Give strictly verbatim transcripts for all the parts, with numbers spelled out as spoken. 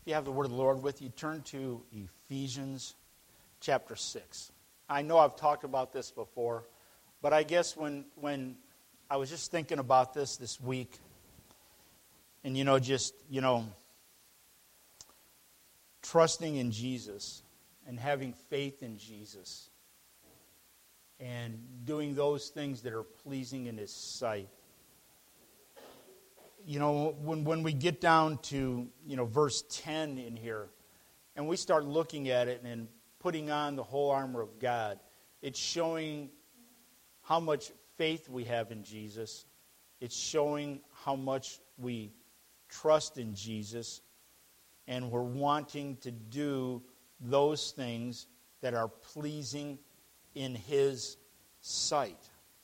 If you have the word of the Lord with you, turn to Ephesians chapter six. I know I've talked about this before, but I guess when when I was just thinking about this this week, and you know, just, you know, trusting in Jesus and having faith in Jesus and doing those things that are pleasing in His sight. You know, when, when we get down to, you know, verse ten in here, and we start looking at it and putting on the whole armor of God, it's showing how much faith we have in Jesus. It's showing how much we trust in Jesus, and we're wanting to do those things that are pleasing in His sight.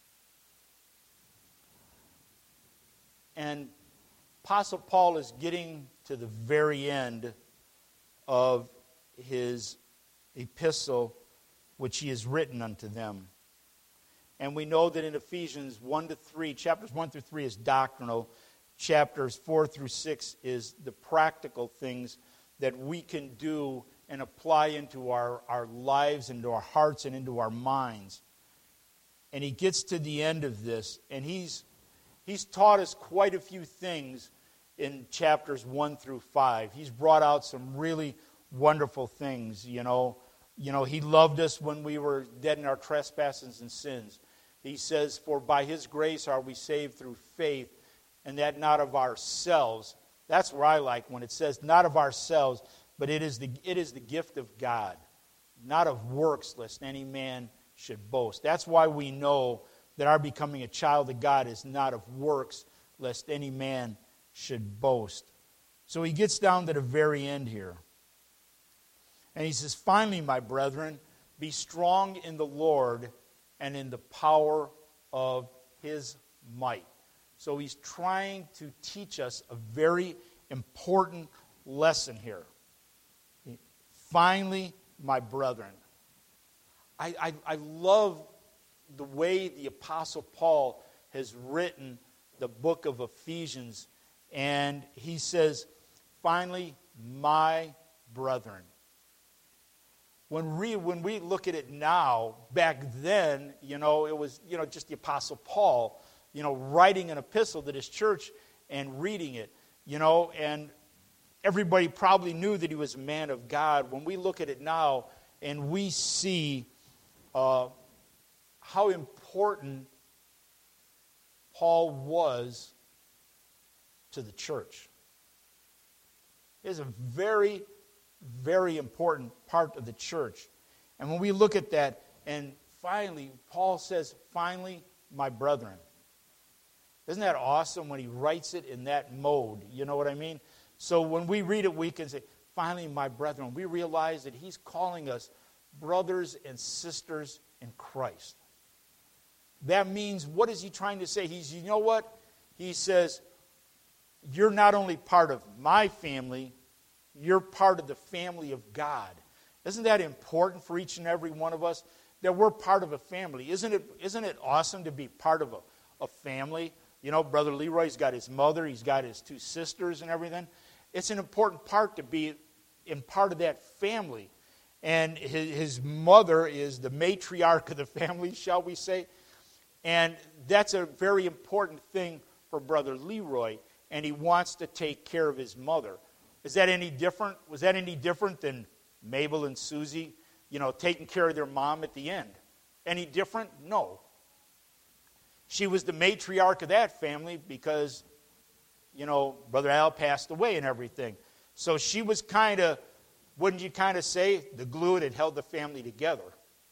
And Apostle Paul is getting to the very end of his epistle, which he has written unto them. And we know that in Ephesians one to three, chapters one through three is doctrinal, chapters four through six is the practical things that we can do and apply into our, our lives, into our hearts, and into our minds. And he gets to the end of this, and he's he's taught us quite a few things in chapters one through five. He's brought out some really wonderful things, you know. You know, He loved us when we were dead in our trespasses and sins. He says, for by His grace are we saved through faith, and that not of ourselves. That's where I like when it says, not of ourselves, but it is the it is the gift of God, not of works, lest any man should boast. That's why we know that our becoming a child of God is not of works, lest any man should boast. So he gets down to the very end here. And he says, finally, my brethren, be strong in the Lord and in the power of His might. So he's trying to teach us a very important lesson here. Finally, my brethren. I, I, I love the way the Apostle Paul has written the book of Ephesians. And he says, finally, my brethren. When we, when we look at it now, back then, you know, it was, you know, just the Apostle Paul, you know, writing an epistle to this church and reading it, you know, and everybody probably knew that he was a man of God. When we look at it now and we see uh, how important Paul was to the church. It is a very, very important part of the church. And when we look at that, and finally, Paul says, finally, my brethren. Isn't that awesome when he writes it in that mode? You know what I mean? So when we read it, we can say, finally, my brethren. We realize that he's calling us brothers and sisters in Christ. That means, what is he trying to say? He's, you know what? He says, you're not only part of my family, you're part of the family of God. Isn't that important for each and every one of us? That we're part of a family. Isn't it, isn't it awesome to be part of a, a family? You know, Brother Leroy's got his mother, he's got his two sisters and everything. It's an important part to be in part of that family. And his, his mother is the matriarch of the family, shall we say. And that's a very important thing for Brother Leroy. And he wants to take care of his mother. Is that any different? Was that any different than Mabel and Susie, you know, taking care of their mom at the end? Any different? No. She was the matriarch of that family because, you know, Brother Al passed away and everything. So she was kind of, wouldn't you kind of say, the glue that held the family together.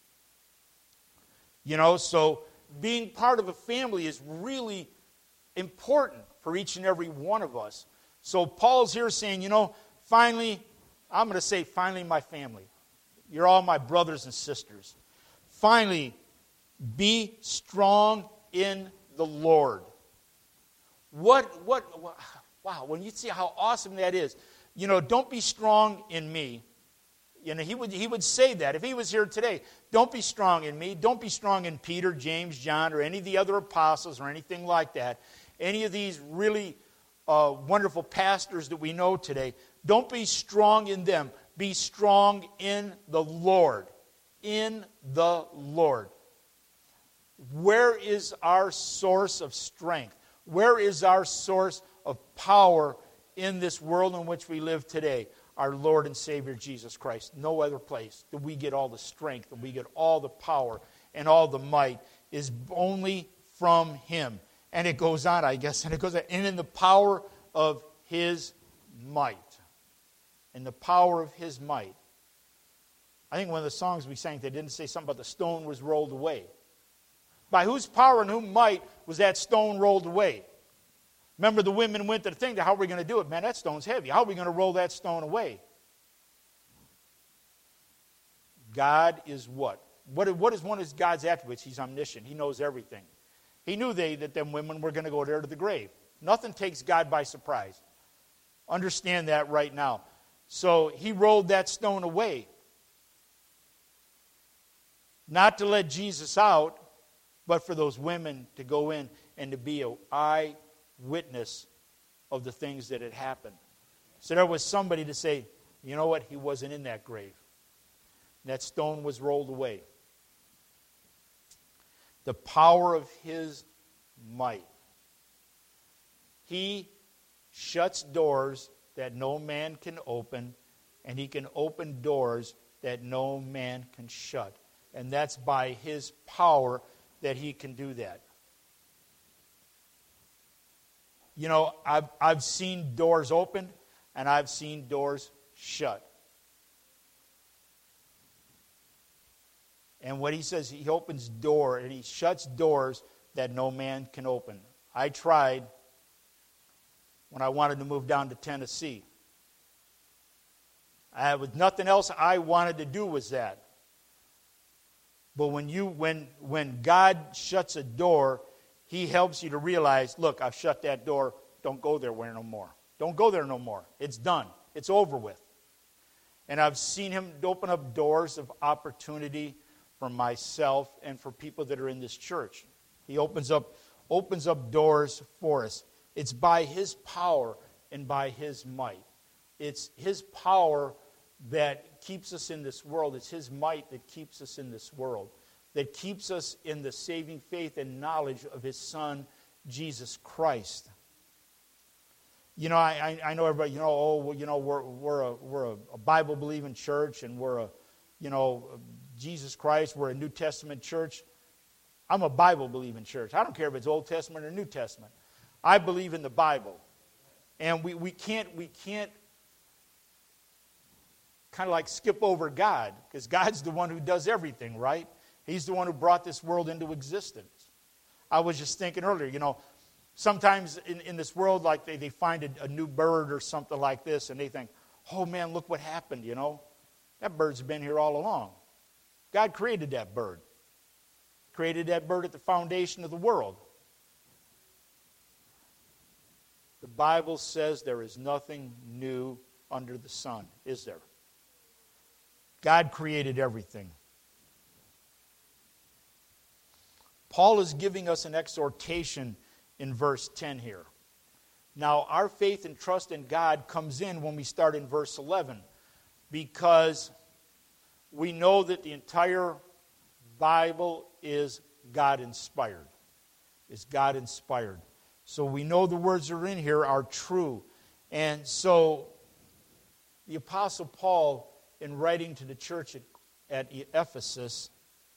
You know, so being part of a family is really important for each and every one of us. So Paul's here saying, you know, finally, I'm going to say, finally, my family. You're all my brothers and sisters. Finally, be strong in the Lord. What, what, what, wow, when you see how awesome that is. You know, don't be strong in me. You know, he would, he would say that. If he was here today, don't be strong in me. Don't be strong in Peter, James, John, or any of the other apostles or anything like that. Any of these really uh, wonderful pastors that we know today. Don't be strong in them. Be strong in the Lord. In the Lord. Where is our source of strength? Where is our source of power in this world in which we live today? Our Lord and Savior Jesus Christ. No other place do we get all the strength and we get all the power and all the might is only from Him. And it goes on, I guess, and it goes on, and in the power of His might. In the power of His might. I think one of the songs we sang, they didn't say something about the stone was rolled away. By whose power and whose might was that stone rolled away? Remember, the women went to the thing, how are we going to do it? Man, that stone's heavy. How are we going to roll that stone away? God is what? What, what is one of God's attributes? He's omniscient. He knows everything. He knew they that them women were going to go there to the grave. Nothing takes God by surprise. Understand that right now. So He rolled that stone away. Not to let Jesus out, but for those women to go in and to be an eyewitness of the things that had happened. So there was somebody to say, you know what, he wasn't in that grave. That stone was rolled away. The power of His might. He shuts doors that no man can open, and He can open doors that no man can shut. And that's by His power that He can do that. You know, I've, I've seen doors open, and I've seen doors shut. And what He says, He opens door, and He shuts doors that no man can open. I tried when I wanted to move down to Tennessee. I, with nothing else I wanted to do was that. But when you when when God shuts a door, He helps you to realize, look, I've shut that door. Don't go there no more. Don't go there no more. It's done. It's over with. And I've seen Him open up doors of opportunity for myself and for people that are in this church. He opens up opens up doors for us. It's by His power and by His might. It's His power that keeps us in this world. It's His might that keeps us in this world, that keeps us in the saving faith and knowledge of His Son, Jesus Christ. You know, I, I know everybody, you know, oh, well, you know, we're, we're, a, we're a Bible-believing church, and we're a, you know, Jesus Christ, we're a New Testament church. I'm a Bible-believing church. I don't care if it's Old Testament or New Testament. I believe in the Bible. And we, we can't, we can't kind of like skip over God, because God's the one who does everything, right? He's the one who brought this world into existence. I was just thinking earlier, you know, sometimes in, in this world, like they, they find a, a new bird or something like this, and they think, oh man, look what happened, you know. That bird's been here all along. God created that bird. Created that bird at the foundation of the world. The Bible says there is nothing new under the sun, is there? God created everything. Paul is giving us an exhortation in verse ten here. Now, our faith and trust in God comes in when we start in verse eleven, because we know that the entire Bible is God-inspired. Is God-inspired. So we know the words that are in here are true. And so the Apostle Paul, in writing to the church at, at Ephesus,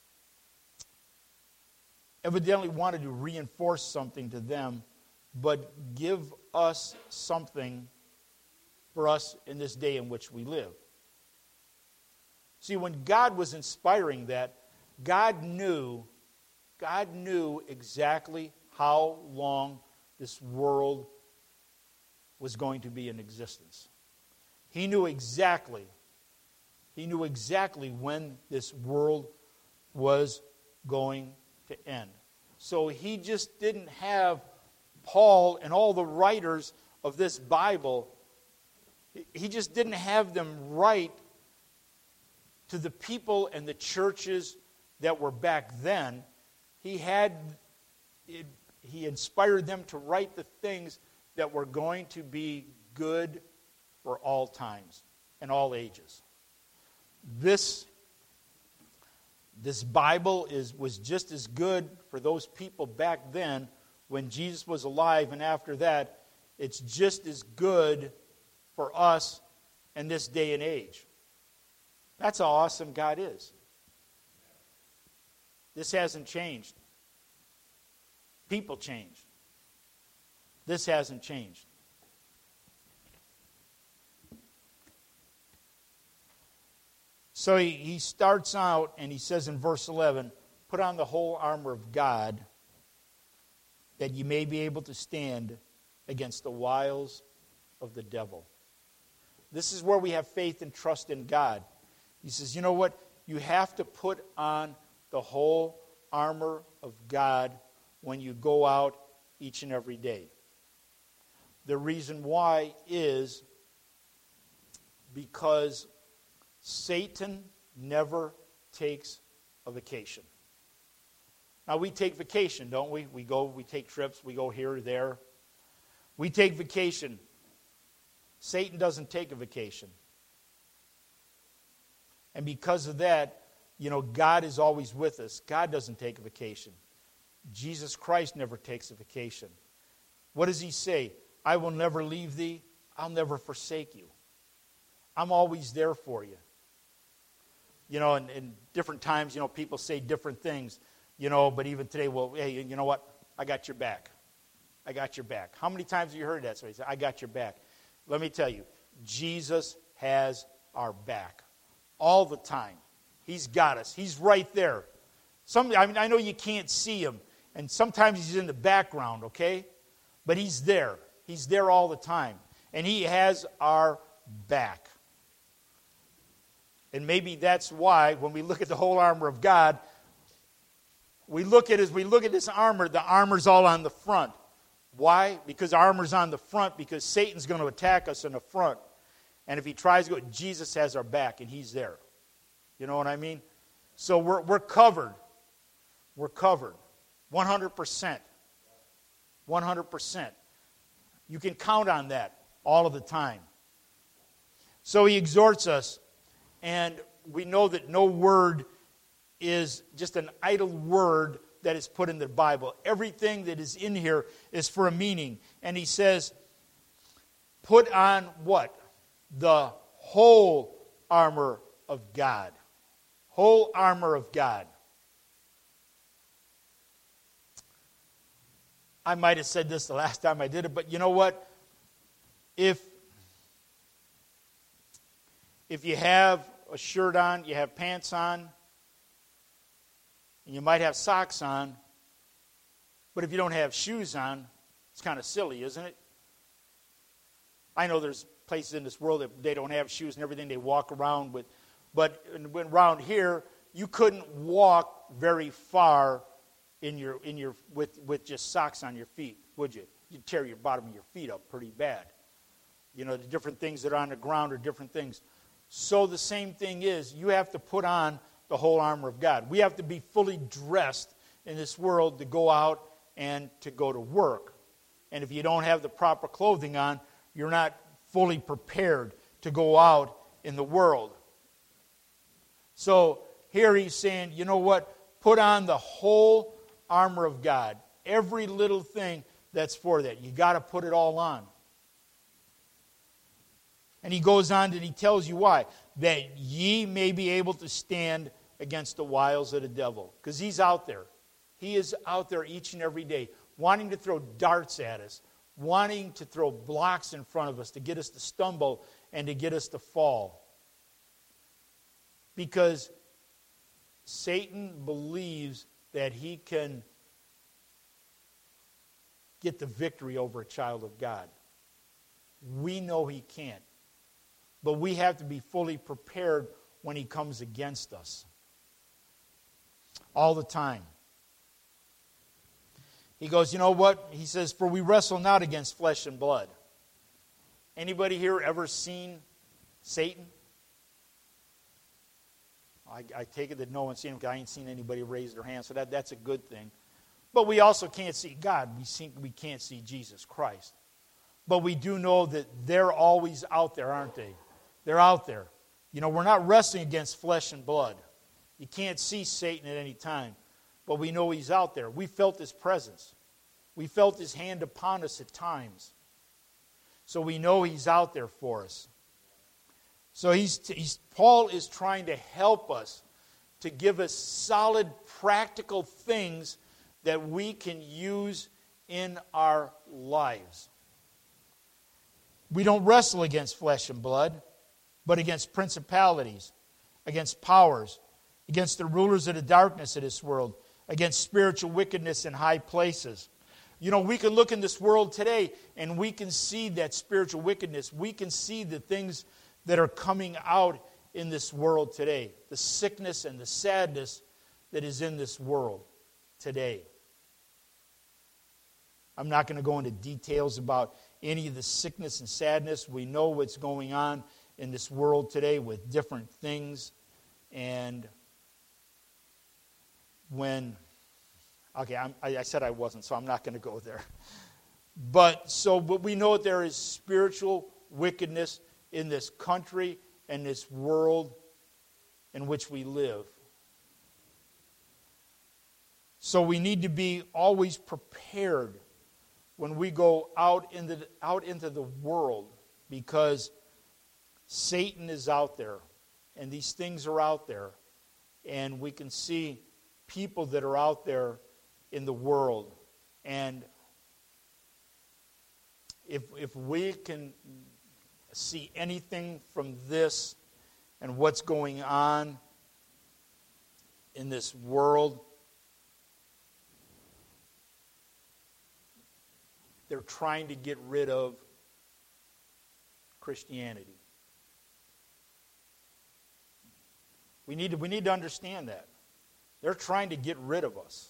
evidently wanted to reinforce something to them, but give us something for us in this day in which we live. See, when God was inspiring that, God knew, God knew exactly how long this world was going to be in existence. He knew exactly, he knew exactly when this world was going to end. So he just didn't have Paul and all the writers of this Bible, he just didn't have them write to the people and the churches that were back then. He had, it, he inspired them to write the things that were going to be good for all times and all ages. This, this Bible is, was just as good for those people back then when Jesus was alive, and after that, it's just as good for us in this day and age. That's how awesome God is. This hasn't changed. People changed. This hasn't changed. So he, he starts out and he says in verse eleven, put on the whole armor of God that you may be able to stand against the wiles of the devil. This is where we have faith and trust in God. He says, you know what? You have to put on the whole armor of God when you go out each and every day. The reason why is because Satan never takes a vacation. Now, we take vacation, don't we? We go, we take trips, we go here or there. We take vacation. Satan doesn't take a vacation. And because of that, you know, God is always with us. God doesn't take a vacation. Jesus Christ never takes a vacation. What does he say? I will never leave thee. I'll never forsake you. I'm always there for you. You know, and in different times, you know, people say different things. You know, but even today, well, hey, you know what? I got your back. I got your back. How many times have you heard that? So he said, I got your back. Let me tell you, Jesus has our back all the time. He's got us. He's right there. Some, I mean, I know you can't see him, and sometimes he's in the background, okay? But he's there. He's there all the time. And he has our back. And maybe that's why when we look at the whole armor of God, we look at as we look at this armor, the armor's all on the front. Why? Because armor's on the front, because Satan's going to attack us in the front. And if he tries to go, Jesus has our back, and he's there. You know what I mean? So we're we're covered. We're covered. one hundred percent. one hundred percent. You can count on that all of the time. So he exhorts us, and we know that no word is just an idle word that is put in the Bible. Everything that is in here is for a meaning. And he says, put on what? The whole armor of God. Whole armor of God. I might have said this the last time I did it, but you know what? If, if you have a shirt on, you have pants on, and you might have socks on, but if you don't have shoes on, it's kind of silly, isn't it? I know there's places in this world that they don't have shoes and everything, they walk around with, but when around here, you couldn't walk very far in your in your with, with just socks on your feet, would you? You'd tear your bottom of your feet up pretty bad. You know, the different things that are on the ground are different things. So the same thing is, you have to put on the whole armor of God. We have to be fully dressed in this world to go out and to go to work. And if you don't have the proper clothing on, you're not fully prepared to go out in the world. So here he's saying, you know what? Put on the whole armor of God. Every little thing that's for that. You got to put it all on. And he goes on and he tells you why. That ye may be able to stand against the wiles of the devil. Because he's out there. He is out there each and every day, wanting to throw darts at us, wanting to throw blocks in front of us to get us to stumble and to get us to fall. Because Satan believes that he can get the victory over a child of God. We know he can't. But we have to be fully prepared when he comes against us. All the time. He goes, you know what? He says, for we wrestle not against flesh and blood. Anybody here ever seen Satan? I, I take it that no one's seen him, because I ain't seen anybody raise their hand, so that, that's a good thing. But we also can't see God. We, see, we can't see Jesus Christ. but we do know that they're always out there, aren't they? They're out there. You know, we're not wrestling against flesh and blood. You can't see Satan at any time, but we know he's out there. We felt his presence. We felt his hand upon us at times. So we know he's out there for us. So he's, he's Paul is trying to help us, to give us solid, practical things that we can use in our lives. We don't wrestle against flesh and blood, but against principalities, against powers, against the rulers of the darkness of this world, against spiritual wickedness in high places. You know, we can look in this world today and we can see that spiritual wickedness. We can see the things that are coming out in this world today. The sickness and the sadness that is in this world today. I'm not going to go into details about any of the sickness and sadness. We know what's going on in this world today with different things. And when... Okay, I'm, I, I said I wasn't, so I'm not going to go there. But so, but we know that there is spiritual wickedness in this country and this world in which we live. So we need to be always prepared when we go out into the, out into the world, because Satan is out there, and these things are out there, and we can see people that are out there in the world. And if if we can see anything from this and what's going on in this world, they're trying to get rid of Christianity. We need to, we need to understand that. They're trying to get rid of us.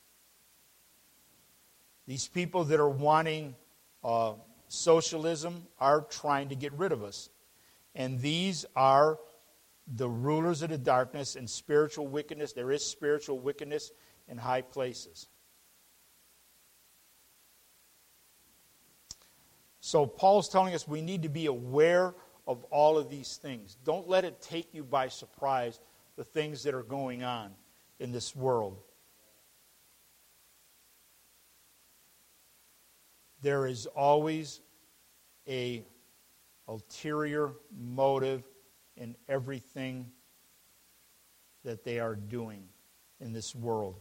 These people that are wanting uh, socialism are trying to get rid of us. And these are the rulers of the darkness and spiritual wickedness. There is spiritual wickedness in high places. So Paul's telling us we need to be aware of all of these things. Don't let it take you by surprise, the things that are going on in this world. There is always a ulterior motive in everything that they are doing in this world.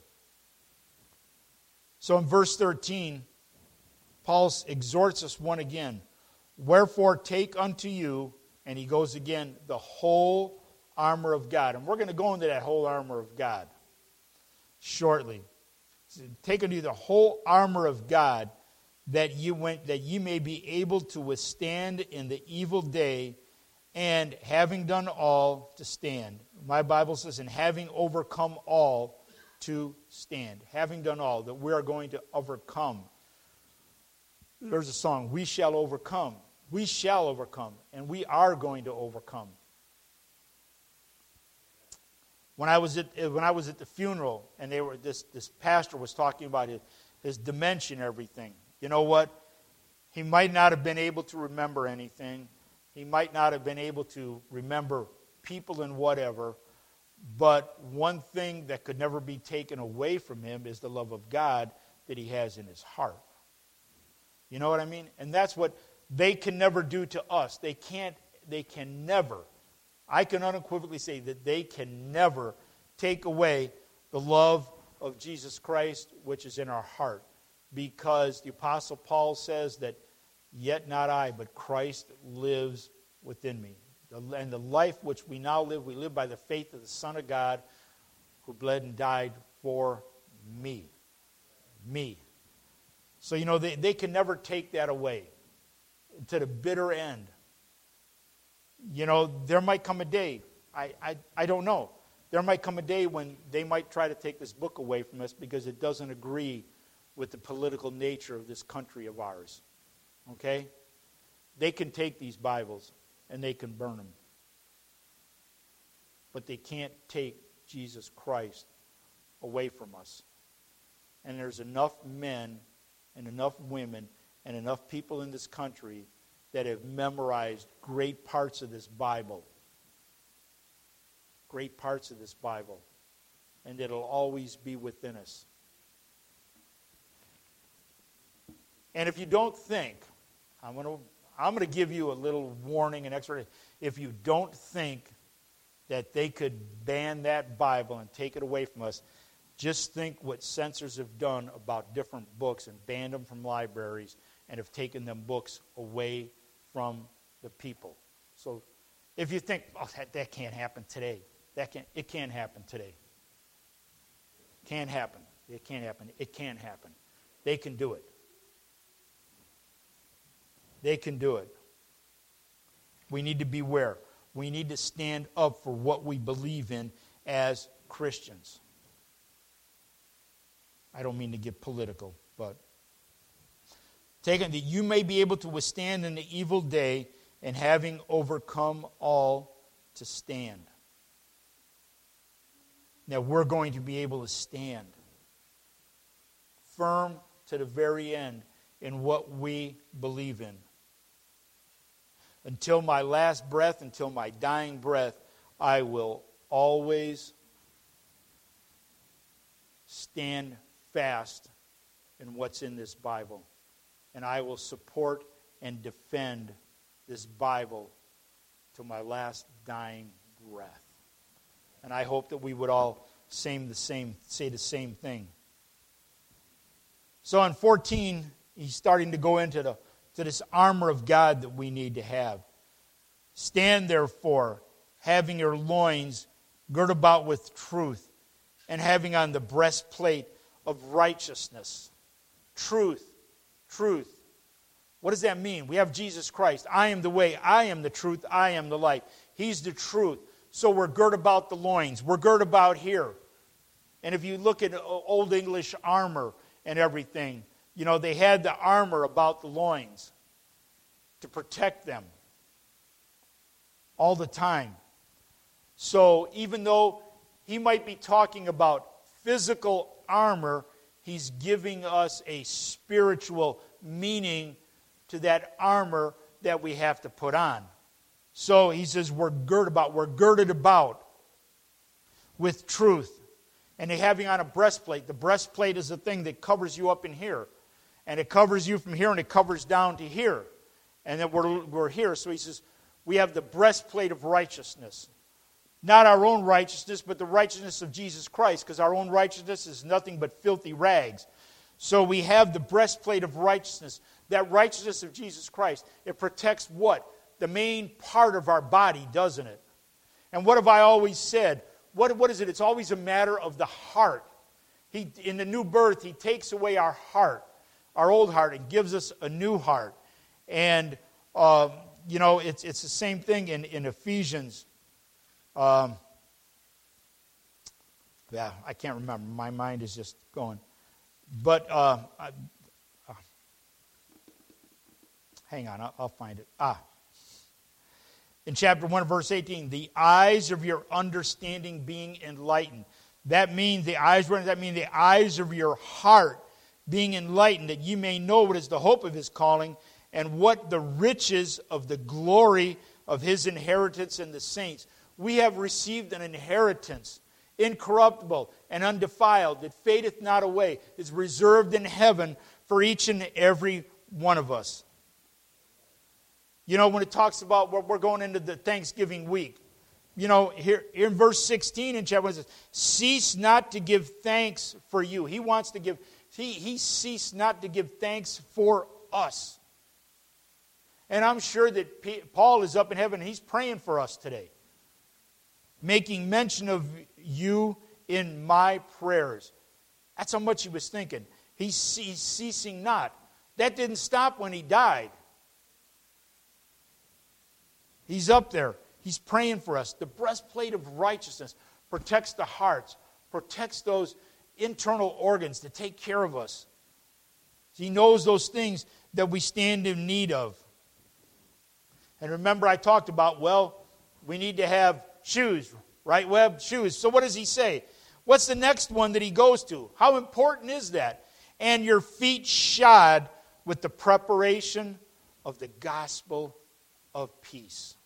So in verse thirteen, Paul exhorts us one again. Wherefore take unto you, and he goes again, the whole armor of God. And we're going to go into that whole armor of God shortly. Take unto you the whole armor of God, that you went, that ye may be able to withstand in the evil day, and having done all, to stand. My Bible says, and having overcome all, to stand. Having done all, that we are going to overcome. There's a song, we shall overcome. We shall overcome, and we are going to overcome. When I was at when I was at the funeral, and they were this this pastor was talking about his, his dementia and everything. You know what? He might not have been able to remember anything. He might not have been able to remember people and whatever. But one thing that could never be taken away from him is the love of God that he has in his heart. You know what I mean? And that's what they can never do to us. They can't, they can never, I can unequivocally say that they can never take away the love of Jesus Christ which is in our heart. Because the Apostle Paul says that, yet not I, but Christ lives within me. And the life which we now live, we live by the faith of the Son of God who bled and died for me. Me. So, you know, they, they can never take that away to the bitter end. You know, there might come a day, I, I, I don't know, there might come a day when they might try to take this book away from us because it doesn't agree with the political nature of this country of ours. Okay? They can take these Bibles and they can burn them. But they can't take Jesus Christ away from us. And there's enough men and enough women and enough people in this country that have memorized great parts of this Bible. Great parts of this Bible. And it'll always be within us. And if you don't think, I'm going to I'm going to give you a little warning and extra. If you don't think that they could ban that Bible and take it away from us, just think what censors have done about different books and banned them from libraries and have taken them books away from the people. So if you think, oh, that, that can't happen today, that can't, it can't happen today. Can't happen. It can't happen. It can happen. They can do it. They can do it. We need to beware. We need to stand up for what we believe in as Christians. I don't mean to get political, but taken that you may be able to withstand in the evil day, and having overcome all, to stand. Now we're going to be able to stand firm to the very end in what we believe in. Until my last breath, until my dying breath, I will always stand fast in what's in this Bible. And I will support and defend this Bible to my last dying breath. And I hope that we would all say the same, say the same thing. So in fourteen, he's starting to go into the to this armor of God that we need to have. Stand therefore, having your loins girt about with truth, and having on the breastplate of righteousness. Truth. Truth. What does that mean? We have Jesus Christ. I am the way, I am the truth, I am the light. He's the truth. So we're girt about the loins. We're girt about here. And if you look at Old English armor and everything, you know, they had the armor about the loins to protect them all the time. So even though he might be talking about physical armor, he's giving us a spiritual meaning to that armor that we have to put on. So he says we're girt about, we're girded about with truth. And having on a breastplate. The breastplate is the thing that covers you up in here. And it covers you from here and it covers down to here. And then we're, we're here. So he says, we have the breastplate of righteousness. Not our own righteousness, but the righteousness of Jesus Christ. Because our own righteousness is nothing but filthy rags. So we have the breastplate of righteousness. That righteousness of Jesus Christ. It protects what? The main part of our body, doesn't it? And what have I always said? What, what is it? It's always a matter of the heart. He, in the new birth, He takes away our heart, our old heart, and gives us a new heart. And, um, you know, it's, it's the same thing in, in Ephesians. Um, yeah, I can't remember. My mind is just going. But, uh, I, uh, hang on, I'll, I'll find it. Ah. In chapter one, verse eighteen, the eyes of your understanding being enlightened. That means the eyes, that means the eyes of your heart being enlightened, that you may know what is the hope of His calling, and what the riches of the glory of His inheritance in the saints. We have received an inheritance, incorruptible and undefiled, that fadeth not away, is reserved in heaven for each and every one of us. You know, when it talks about what we're going into the Thanksgiving week, you know, here, here in verse sixteen in chapter one, it says, cease not to give thanks for you. He wants to give, he, he ceased not to give thanks for us. And I'm sure that P- Paul is up in heaven and he's praying for us today. Making mention of you in my prayers. That's how much he was thinking. He's, he's ceasing not. That didn't stop when he died. He's up there. He's praying for us. The breastplate of righteousness protects the hearts, protects those internal organs to take care of us. He knows those things that we stand in need of. And remember I talked about, well, we need to have shoes, right, Webb? Shoes. So what does he say? What's the next one that he goes to? How important is that? And your feet shod with the preparation of the gospel of peace.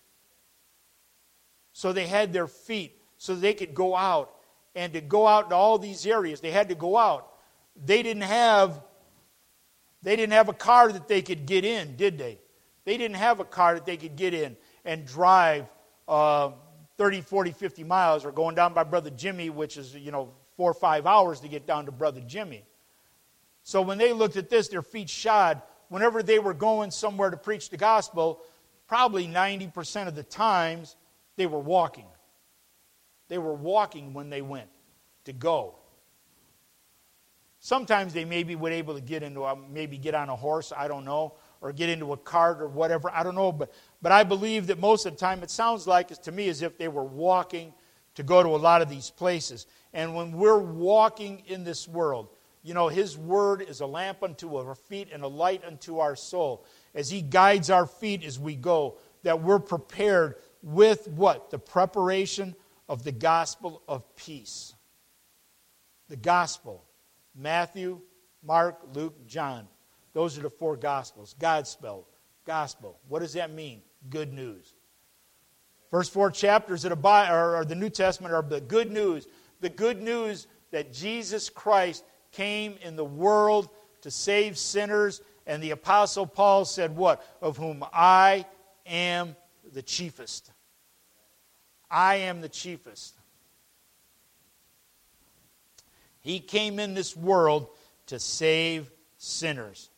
So they had their feet so they could go out. And to go out to all these areas, they had to go out. They didn't have, they didn't have a car that they could get in, did they? They didn't have a car that they could get in and drive uh, thirty, forty, fifty miles, or going down by Brother Jimmy, which is, you know, four or five hours to get down to Brother Jimmy. So when they looked at this, their feet shod. Whenever they were going somewhere to preach the gospel, probably ninety percent of the times they were walking. They were walking when they went to go. Sometimes they maybe were able to get into a, maybe get on a horse, I don't know, or get into a cart or whatever, I don't know. But, but I believe that most of the time it sounds like, to me, as if they were walking to go to a lot of these places. And when we're walking in this world, you know, His Word is a lamp unto our feet and a light unto our soul. As He guides our feet as we go, that we're prepared with what? The preparation of the gospel of peace. The gospel. Matthew, Mark, Luke, John. Those are the four gospels. Godspell. Gospel. What does that mean? Good news. First four chapters of the Bible, or the New Testament, are the good news. The good news that Jesus Christ came in the world to save sinners. And the Apostle Paul said what? Of whom I am the chiefest. I am the chiefest. He came in this world to save sinners.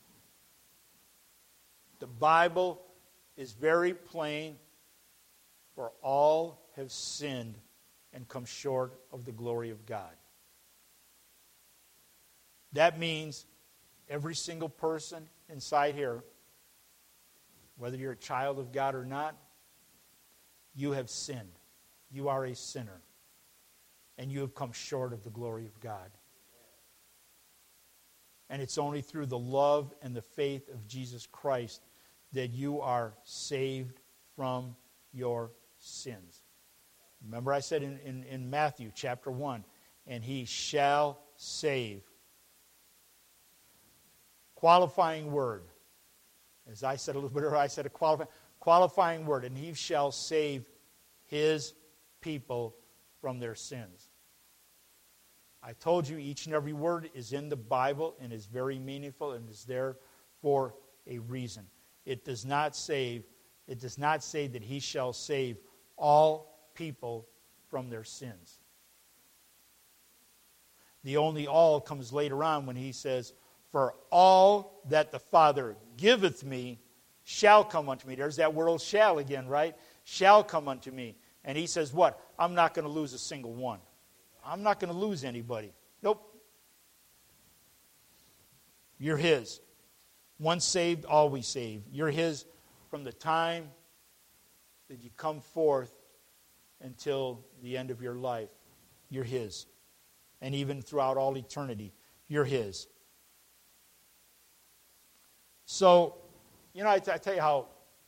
The Bible is very plain, for all have sinned and come short of the glory of God. That means every single person inside here, whether you're a child of God or not, you have sinned. You are a sinner. And you have come short of the glory of God. And it's only through the love and the faith of Jesus Christ that you are saved from your sins. Remember I said in, in, in Matthew chapter one, and He shall save. Qualifying word. As I said a little bit earlier, I said a qualifying, qualifying word. And He shall save His people from their sins. I told you each and every word is in the Bible and is very meaningful and is there for a reason. It does not save, it does not say that He shall save all people from their sins. The only all comes later on when He says, for all that the Father giveth me shall come unto me. There's that word shall again, right? Shall come unto me. And He says what? I'm not going to lose a single one. I'm not going to lose anybody. Nope. You're His. Once saved, always saved. You're His from the time that you come forth until the end of your life. You're His. And even throughout all eternity, you're His. So, you know, I, t- I tell you how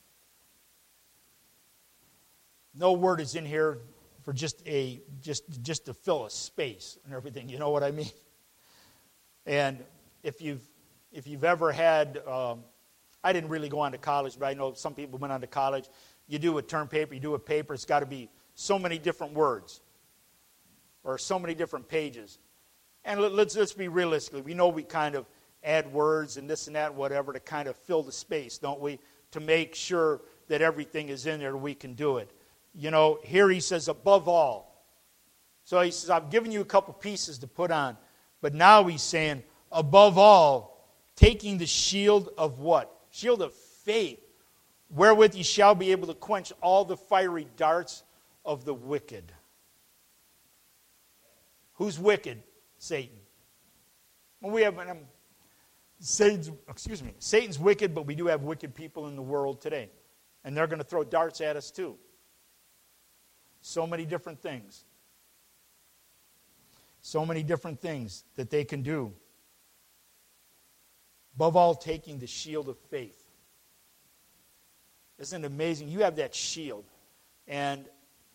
no word is in here for just a just just to fill a space and everything. You know what I mean? And if you've if you've ever had, um, I didn't really go on to college, but I know some people went on to college. You do a term paper, you do a paper. It's got to be so many different words or so many different pages. And let, let's let's be realistic. We know we kind of add words and this and that, and whatever, to kind of fill the space, don't we? To make sure that everything is in there, we can do it. You know, here he says, above all. So he says, I've given you a couple pieces to put on. But now he's saying, above all, taking the shield of what? Shield of faith, wherewith ye shall be able to quench all the fiery darts of the wicked. Who's wicked? Satan. Well, we have, um, Satan's, excuse me, Satan's wicked, but we do have wicked people in the world today. And they're going to throw darts at us too. So many different things. So many different things that they can do. Above all, taking the shield of faith. Isn't it amazing? You have that shield. And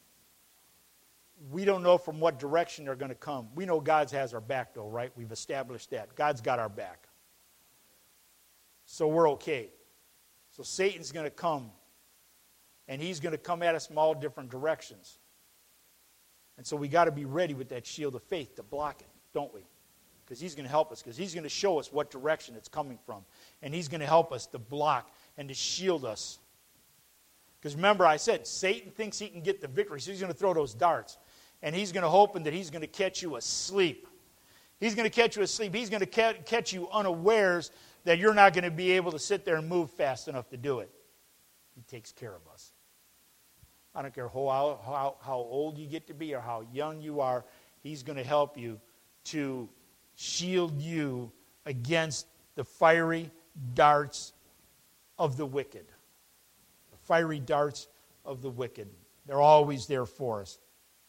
we don't know from what direction they're going to come. We know God has our back, though, right? We've established that. God's got our back. So we're okay. So Satan's going to come, and he's going to come at us from all different directions. And so we got to be ready with that shield of faith to block it, don't we? Because he's going to help us, because he's going to show us what direction it's coming from. And he's going to help us to block and to shield us. Because remember, I said, Satan thinks he can get the victory, so he's going to throw those darts. And he's going to hoping that he's going to catch you asleep. He's going to catch you asleep. He's going to ca- catch you unawares that you're not going to be able to sit there and move fast enough to do it. He takes care of us. I don't care how, how, how old you get to be or how young you are, he's going to help you to shield you against the fiery darts of the wicked. The fiery darts of the wicked. They're always there for us.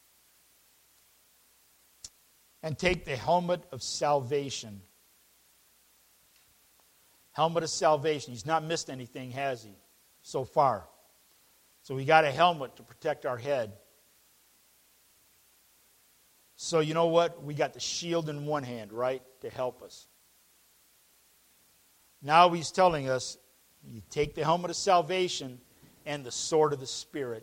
And take the helmet of salvation. Helmet of salvation. He's not missed anything, has he, so far? So we got a helmet to protect our head. So you know what? We got the shield in one hand, right, to help us. Now he's telling us, you take the helmet of salvation and the sword of the Spirit,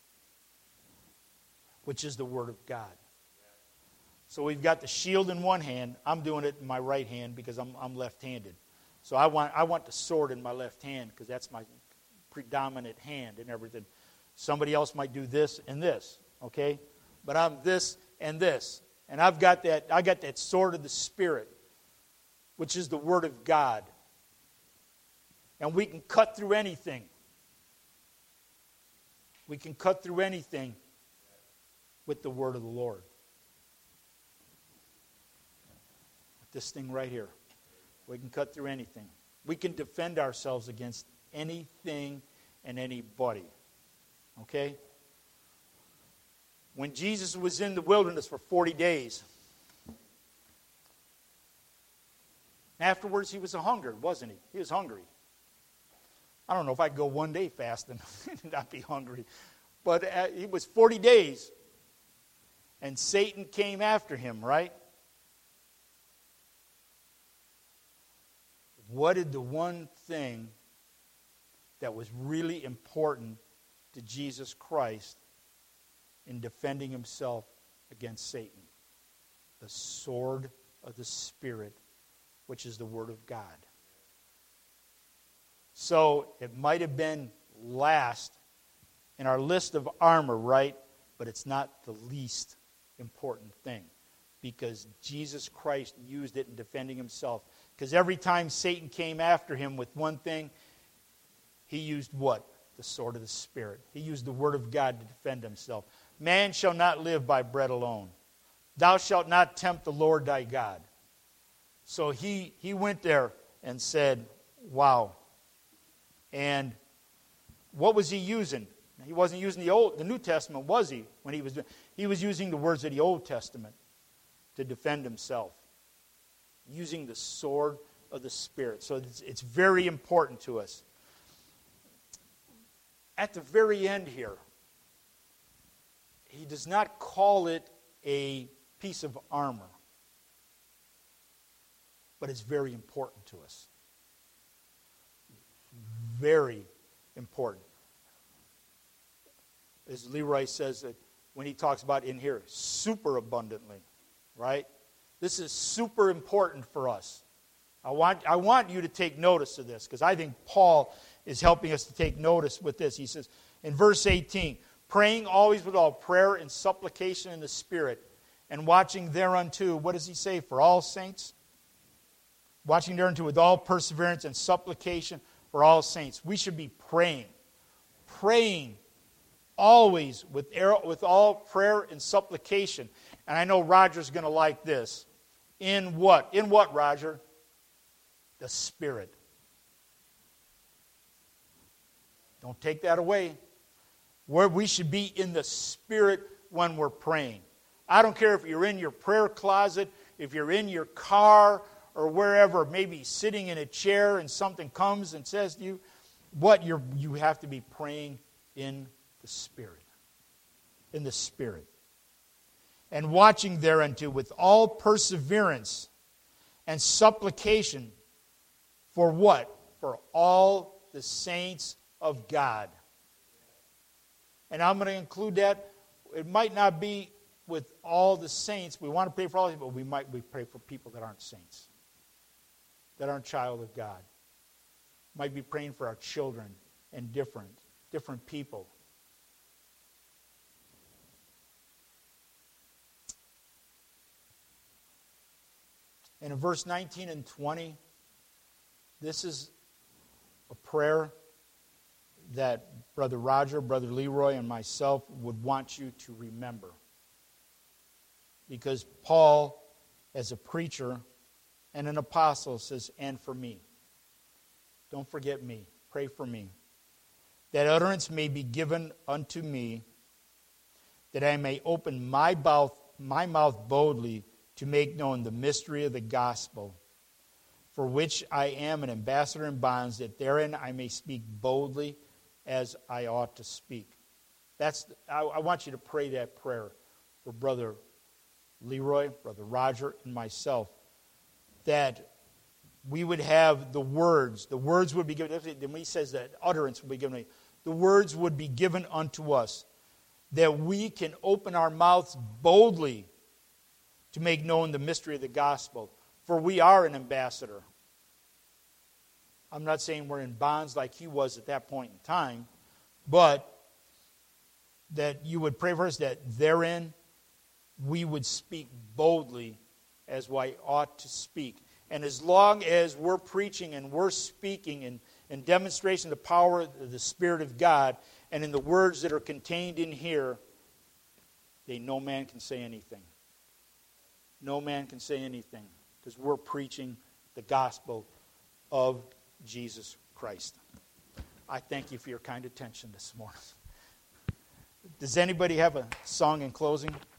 which is the Word of God. So we've got the shield in one hand. I'm doing it in my right hand because I'm, I'm left-handed. So I want I want the sword in my left hand because that's my predominant hand and everything. Somebody else might do this and this, okay? But I'm this and this. And I've got that, I got that sword of the Spirit, which is the Word of God. And we can cut through anything. We can cut through anything with the Word of the Lord. This thing right here. We can cut through anything. We can defend ourselves against anything and anybody. Okay? When Jesus was in the wilderness for forty days, afterwards he was hungered, wasn't he? He was hungry. I don't know if I'd go one day fasting and not be hungry. But uh, it was forty days. And Satan came after him, right? What did the one thing that was really important to Jesus Christ in defending himself against Satan? The sword of the Spirit, which is the Word of God. So it might have been last in our list of armor, right? But it's not the least important thing, because Jesus Christ used it in defending himself. Because every time Satan came after him with one thing, he used what? The sword of the Spirit. He used the Word of God to defend himself. Man shall not live by bread alone. Thou shalt not tempt the Lord thy God. So he, he went there and said, wow. And what was he using? He wasn't using the Old, the New Testament, was he? When he was doing, he was using the words of the Old Testament to defend himself, using the sword of the Spirit. So it's, it's very important to us. At the very end here, he does not call it a piece of armor, but it's very important to us. Very important. As Leroy says that when he talks about in here, super abundantly, right? This is super important for us. I want, I want you to take notice of this, because I think Paul is helping us to take notice with this. He says in verse eighteen, praying always with all prayer and supplication in the Spirit, and watching thereunto, what does he say, for all saints? Watching thereunto with all perseverance and supplication for all saints. We should be praying. Praying always with, with all prayer and supplication. And I know Roger's going to like this. In what? In what, Roger? The Spirit. Don't take that away. Where we should be in the Spirit when we're praying. I don't care if you're in your prayer closet, if you're in your car, or wherever, maybe sitting in a chair and something comes and says to you, what you're, you have to be praying in the Spirit. In the Spirit. And watching thereunto with all perseverance and supplication for what? For for all the saints of God. And I'm going to include that. It might not be with all the saints. We want to pray for all of them, but we might we pray for people that aren't saints, that aren't child of God. Might be praying for our children and different, different people. And in verse nineteen and twenty, this is a prayer that Brother Roger, Brother Leroy, and myself would want you to remember. Because Paul, as a preacher and an apostle, says, and for me. Don't forget me. Pray for me. That utterance may be given unto me, that I may open my mouth, my mouth boldly to make known the mystery of the gospel, for which I am an ambassador in bonds, that therein I may speak boldly as I ought to speak. That's I, I want you to pray that prayer for Brother Leroy, Brother Roger, and myself, that we would have the words. The words would be given. When he says that utterance will be given, the words would be given unto us, that we can open our mouths boldly to make known the mystery of the gospel. For we are an ambassador. I'm not saying we're in bonds like he was at that point in time, but that you would pray for us that therein we would speak boldly as we ought to speak. And as long as we're preaching and we're speaking and, and demonstrating the power of the Spirit of God and in the words that are contained in here, they no man can say anything. No man can say anything because we're preaching the gospel of Jesus Christ. I thank you for your kind attention this morning. Does anybody have a song in closing?